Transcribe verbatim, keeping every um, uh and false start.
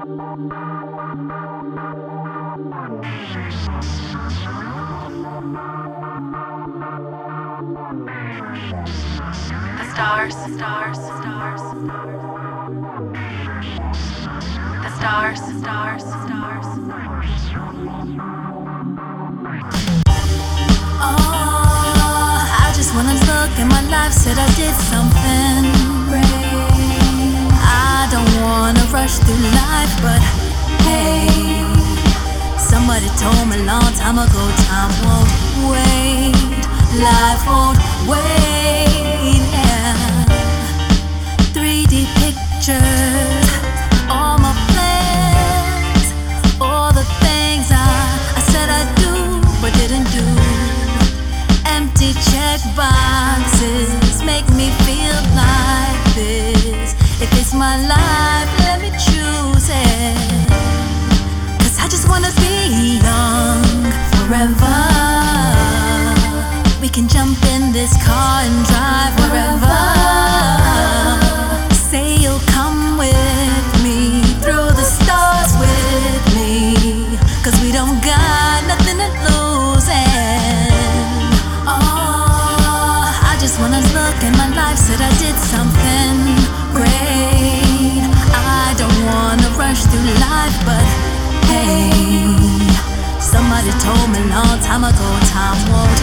The stars, the stars, the stars, the stars, the stars, the stars. Oh, I just wanna look at my life, said I did something great. I don't wanna rush through life, but hey, somebody told me a long time ago, time won't wait, life won't wait, yeah. three D pictures, all my plans, all the things I, I said I'd do, but didn't do. Empty check boxes make me feel like this. If it's my life, let me choose it. Cause I just wanna be young forever. We can jump in this car and drive wherever. Say you'll come with me, through the stars with me. Cause we don't got nothing to lose. And oh, I just wanna look at my life, said I did something great. I don't wanna rush through life, but hey, somebody told me a long time ago, time won't